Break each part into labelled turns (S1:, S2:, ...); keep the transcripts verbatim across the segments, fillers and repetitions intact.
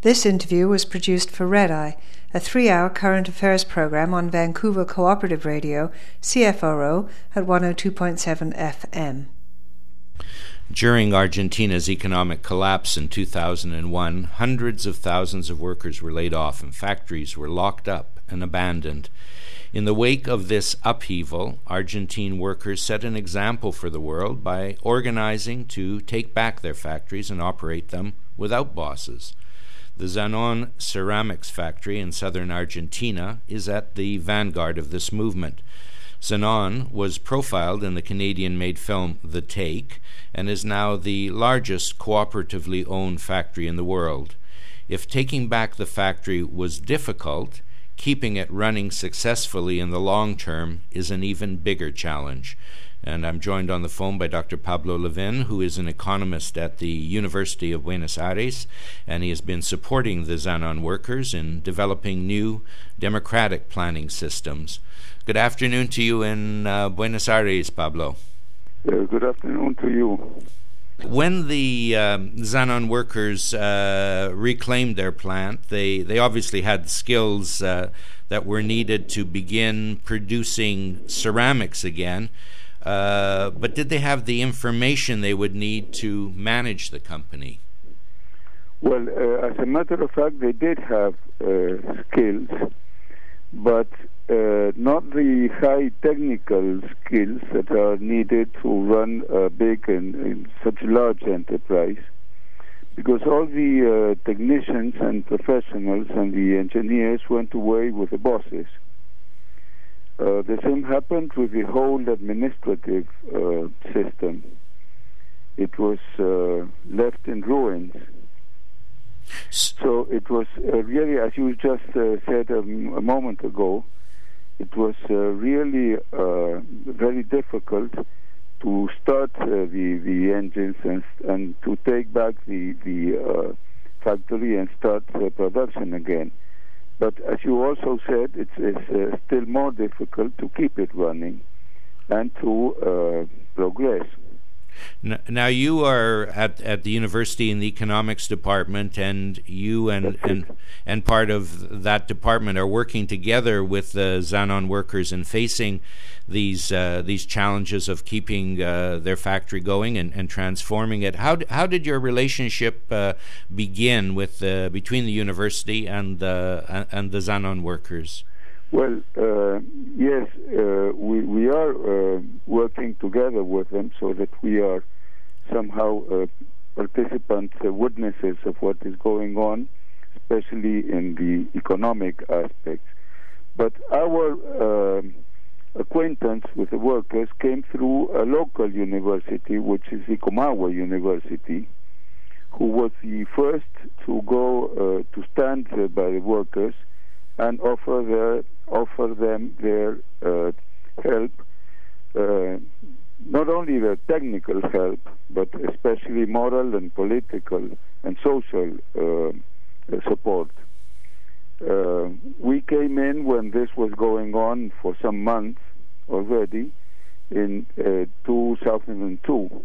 S1: This interview was produced for Red Eye, a three-hour current affairs program on Vancouver Cooperative Radio, C F R O, at one oh two point seven F M.
S2: During Argentina's economic collapse in two thousand one, hundreds of thousands of workers were laid off and factories were locked up and abandoned. In the wake of this upheaval, Argentine workers set an example for the world by organizing to take back their factories and operate them without bosses. The Zanon ceramics factory in southern Argentina is at the vanguard of this movement. Zanon was profiled in the Canadian-made film The Take and is now the largest cooperatively owned factory in the world. If taking back the factory was difficult, keeping it running successfully in the long term is an even bigger challenge. And I'm joined on the phone by Doctor Pablo Levin, who is an economist at the University of Buenos Aires, and he has been supporting the Zanon workers in developing new democratic planning systems. Good afternoon to you in uh, Buenos Aires, Pablo.
S3: Uh, good afternoon to you.
S2: When the um, Zanon workers uh, reclaimed their plant, they, they obviously had skills uh, that were needed to begin producing ceramics again. Uh, but did they have the information they would need to manage the company?
S3: Well, uh, as a matter of fact, they did have uh, skills, but uh, not the high technical skills that are needed to run a big and, and such a large enterprise, because all the uh, technicians and professionals and the engineers went away with the bosses. Uh, the same happened with the whole administrative uh, system. It was uh, left in ruins. So it was uh, really, as you just uh, said a, a moment ago, it was uh, really uh, very difficult to start uh, the, the engines and, and to take back the, the uh, factory and start uh, production again. But as you also said, it's, it's uh, still more difficult to keep it running and to uh, progress.
S2: Now you are at at the university in the economics department, and you and and and part of that department are working together with the Zanon workers in facing these uh, these challenges of keeping uh, their factory going and, and transforming it. How how did your relationship uh, begin with uh, between the university and the and the Zanon workers?
S3: Well, uh, yes, uh, we we are uh, working together with them so that we are somehow uh, participants, uh, witnesses of what is going on, especially in the economic aspects. But our uh, acquaintance with the workers came through a local university, which is the Comahue University, who was the first to go uh, to stand uh, by the workers and offer their offer them their uh, help, uh, not only their technical help, but especially moral and political and social uh, support. Uh, we came in when this was going on for some months already in uh, two thousand two.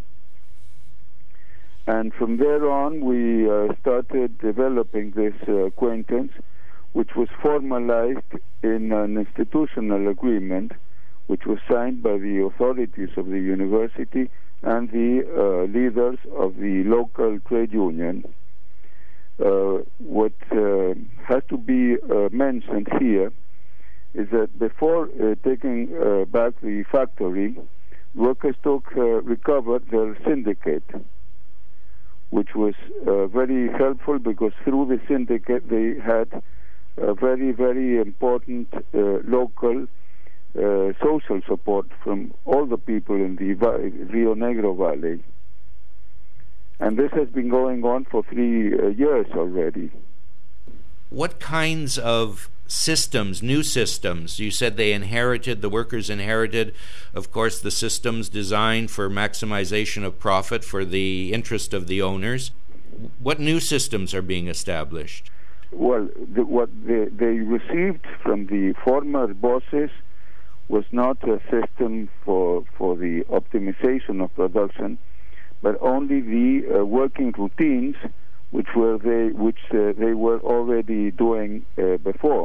S3: And from there on, we uh, started developing this uh, acquaintance, which was formalized in an institutional agreement, which was signed by the authorities of the university and the uh, leaders of the local trade union. Uh, what uh, has to be uh, mentioned here is that before uh, taking uh, back the factory, workers took uh, recovered their syndicate, which was uh, very helpful because through the syndicate they had a very, very important uh, local uh, social support from all the people in the Va- Rio Negro Valley. And this has been going on for three uh, years already.
S2: What kinds of systems, new systems? You said they inherited, the workers inherited, of course, the systems designed for maximization of profit for the interest of the owners. What new systems are being established?
S3: Well, the, what they, they received from the former bosses was not a system for for the optimization of production, but only the uh, working routines which were they which uh, they were already doing uh, before.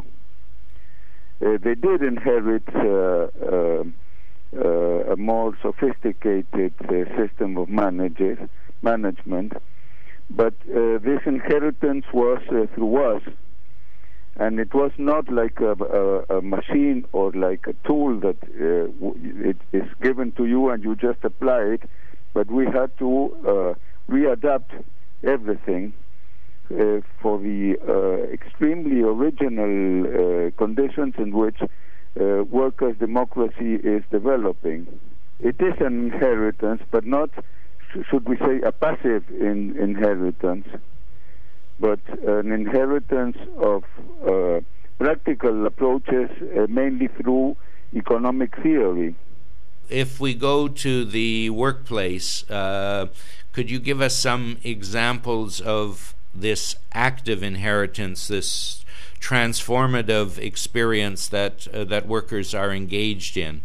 S3: Uh, they did inherit uh, uh, uh, a more sophisticated uh, system of managers, management, but uh, this inheritance was uh, through us, and it was not like a, a, a machine or like a tool that uh, w- it is given to you and you just apply it, but we had to uh, readapt everything uh, for the uh, extremely original uh, conditions in which uh, workers' democracy is developing. It is an inheritance, but not, should we say, a passive in, inheritance, but an inheritance of uh, practical approaches, uh, mainly through economic theory.
S2: If we go to the workplace, uh, could you give us some examples of this active inheritance, this transformative experience that uh, that workers are engaged in?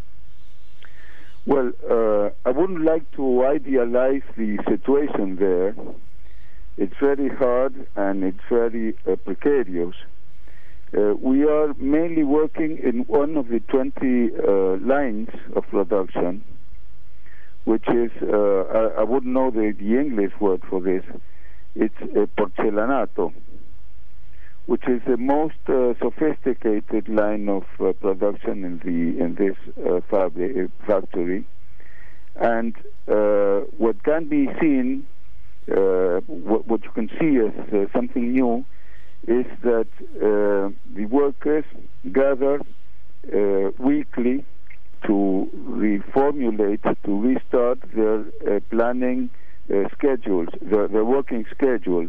S3: Well, uh, I wouldn't like to idealize the situation there. It's very hard and it's very uh, precarious. Uh, we are mainly working in one of the twenty uh, lines of production, which is, uh, I, I wouldn't know the, the English word for this, it's uh, porcelanato, which is the most uh, sophisticated line of uh, production in the in this uh, fabri- factory. And uh, what can be seen, uh, what, what you can see as uh, something new, is that uh, the workers gather uh, weekly to reformulate, to restart their uh, planning uh, schedules, their, their working schedules.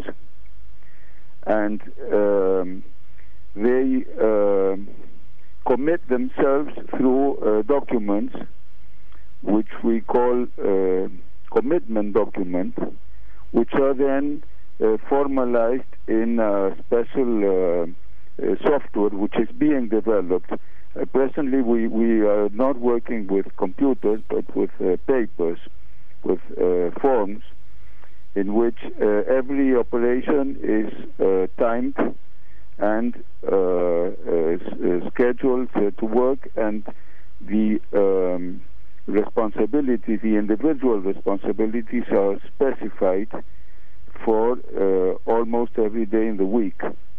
S3: And um, they uh, commit themselves through uh, documents, which we call uh, commitment documents, which are then uh, formalized in a special uh, uh, software which is being developed. Uh, presently, we, we are not working with computers, but with uh, papers, with uh, forms, in which uh, every operation is uh, timed and uh, uh, scheduled uh, to work, and the um, responsibility, the individual responsibilities are specified for uh, almost every day in the week.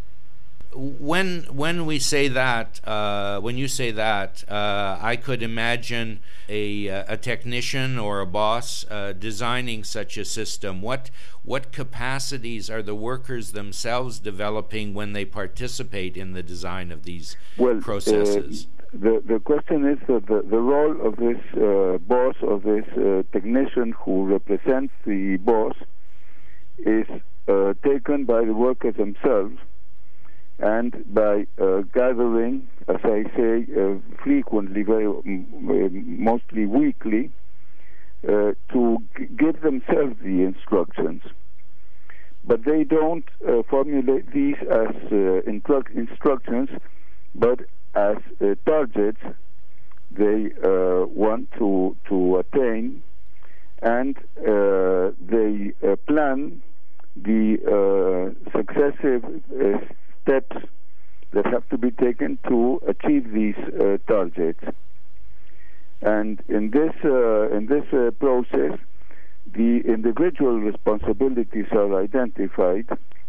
S2: When when we say that, uh, when you say that, uh, I could imagine a a technician or a boss uh, designing such a system. What what capacities are the workers themselves developing when they participate in the design of these
S3: well,
S2: processes?
S3: Uh, the the question is that the, the role of this uh, boss, of this uh, technician who represents the boss, is uh, taken by the workers themselves, and by uh, gathering, as I say, uh, frequently, very uh, mostly weekly, uh, to g- give themselves the instructions. But they don't uh, formulate these as uh, instru- instructions, but as uh, targets they uh, want to to attain, and uh, they uh, plan the uh, successive uh, steps that have to be taken to achieve these uh, targets. And in this uh, in this uh, process, the individual responsibilities are identified,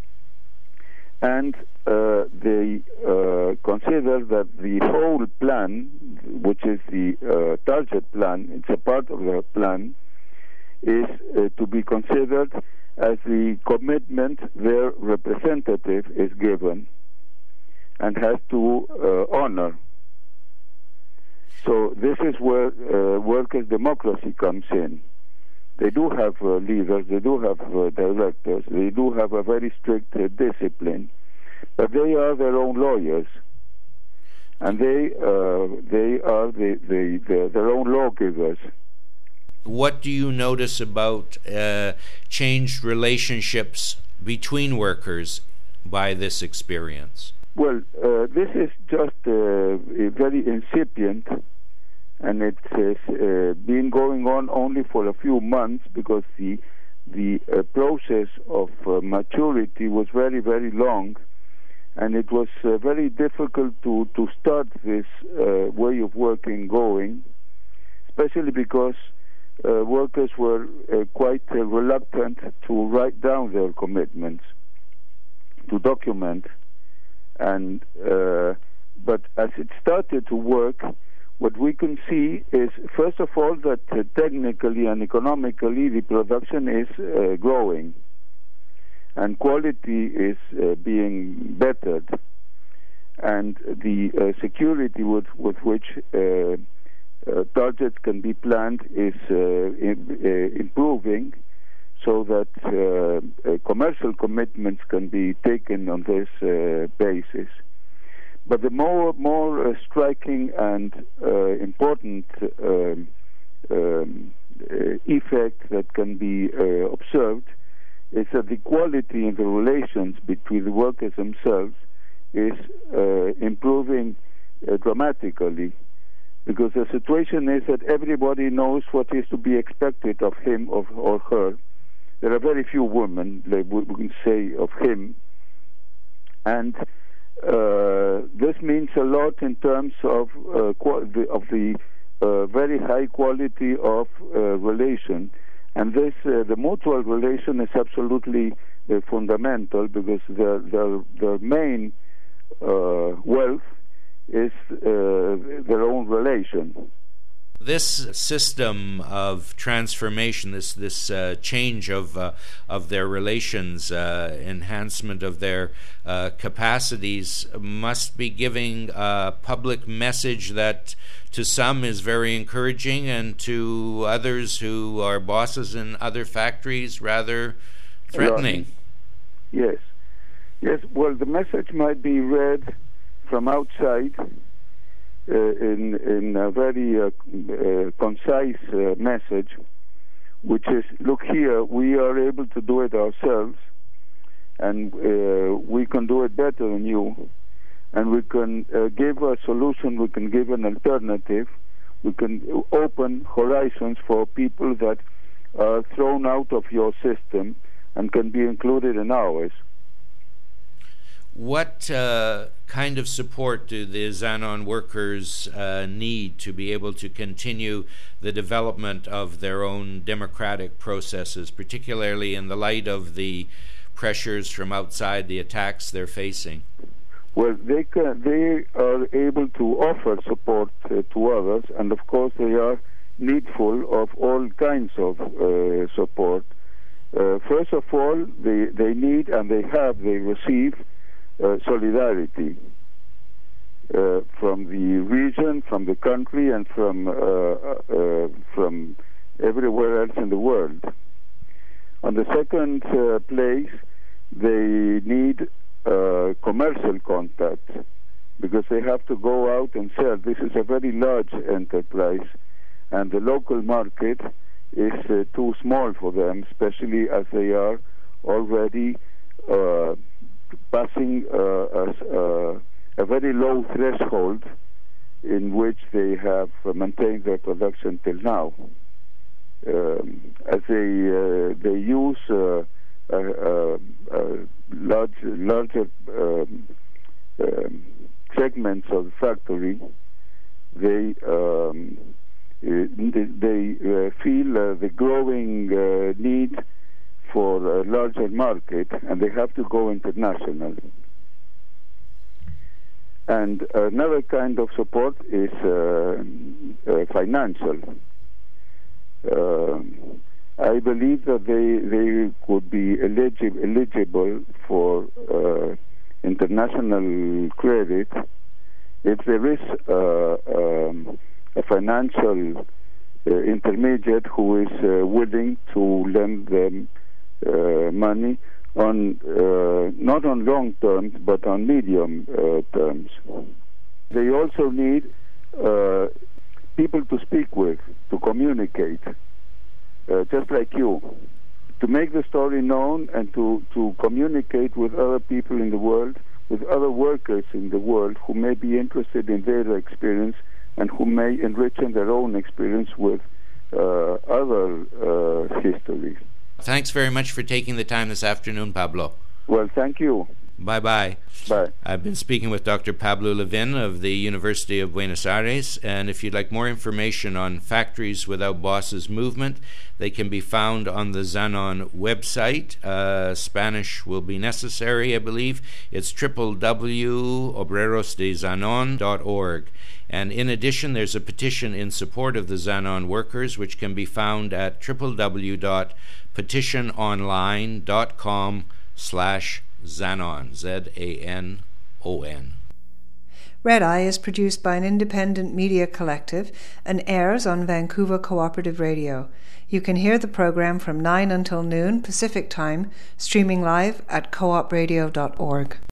S3: and uh, they uh, consider that the whole plan, which is the uh, target plan, it's a part of the plan, is uh, to be considered as the commitment their representative is given and has to uh, honor. So this is where uh, workers' democracy comes in. They do have uh, leaders, they do have uh, directors, they do have a very strict uh, discipline, but they are their own lawyers, and they uh, they are the, the, the, their own lawgivers.
S2: What do you notice about uh, changed relationships between workers by this experience?
S3: Well, uh, this is just uh, very incipient, and it's uh, been going on only for a few months, because the the uh, process of uh, maturity was very, very long, and it was uh, very difficult to, to start this uh, way of working going, especially because uh, workers were uh, quite uh, reluctant to write down their commitments, to document. And uh, but as it started to work, what we can see is, first of all, that uh, technically and economically the production is uh, growing, and quality is uh, being bettered, and the uh, security with, with which uh, uh, targets can be planned is uh, in, uh, improving, so that uh, uh, commercial commitments can be taken on this uh, basis. But the more more uh, striking and uh, important um, um, uh, effect that can be uh, observed is that the quality in the relations between the workers themselves is uh, improving uh, dramatically, because the situation is that everybody knows what is to be expected of him of, or her. There are very few women, like we can say, of him, and uh, this means a lot in terms of uh, the, of the uh, very high quality of uh, relation. And this, uh, the mutual relation is absolutely uh, fundamental, because the the, the main uh, wealth is uh, their own relation.
S2: This system of transformation, this this uh, change of uh, of their relations, uh, enhancement of their uh, capacities, must be giving a public message that to some is very encouraging, and to others who are bosses in other factories rather threatening.
S3: Yes, yes. Well, the message might be read from outside. Uh, in in a very uh, uh, concise uh, message, which is, look here, we are able to do it ourselves, and uh, we can do it better than you, and we can uh, give a solution, we can give an alternative, we can open horizons for people that are thrown out of your system and can be included in ours.
S2: What uh, kind of support do the Zanon workers uh, need to be able to continue the development of their own democratic processes, particularly in the light of the pressures from outside, the attacks they're facing?
S3: Well, they can, they are able to offer support uh, to others, and of course they are needful of all kinds of uh, support. Uh, first of all, they, they need, and they have, they receive Uh, solidarity uh, from the region, from the country, and from uh, uh, from everywhere else in the world. On the second uh, place, they need uh, commercial contact, because they have to go out and sell. This is a very large enterprise, and the local market is uh, too small for them, especially as they are already uh, passing uh, a, uh, a very low threshold in which they have uh, maintained their production till now. Um, as they uh, they use uh, a, a, a large larger um, um, segments of the factory, they um, they uh, feel uh, the growing uh, need for a larger market, and they have to go international. And another kind of support is uh, uh, financial. Uh, I believe that they they could be eligi- eligible for uh, international credit if there is uh, um, a financial uh, intermediate who is uh, willing to lend them Uh, money on uh, not on long terms but on medium uh, terms. They also need uh, people to speak with, to communicate, uh, just like you, to make the story known and to, to communicate with other people in the world, with other workers in the world who may be interested in their experience and who may enrich in their own experience with uh, other uh, histories.
S2: Thanks very much for taking the time this afternoon, Pablo.
S3: Well, thank you.
S2: Bye-bye.
S3: Bye.
S2: I've been speaking with Doctor Pablo Levin of the University of Buenos Aires, and if you'd like more information on Factories Without Bosses movement, they can be found on the Zanon website. Uh, Spanish will be necessary, I believe. It's w w w dot obreros de zanon dot org. And in addition, there's a petition in support of the Zanon workers, which can be found at w w w dot petition online dot com slash Zanon, Z A N O N.
S1: Red Eye is produced by an independent media collective and airs on Vancouver Cooperative Radio. You can hear the program from nine until noon Pacific Time, streaming live at co op radio dot org.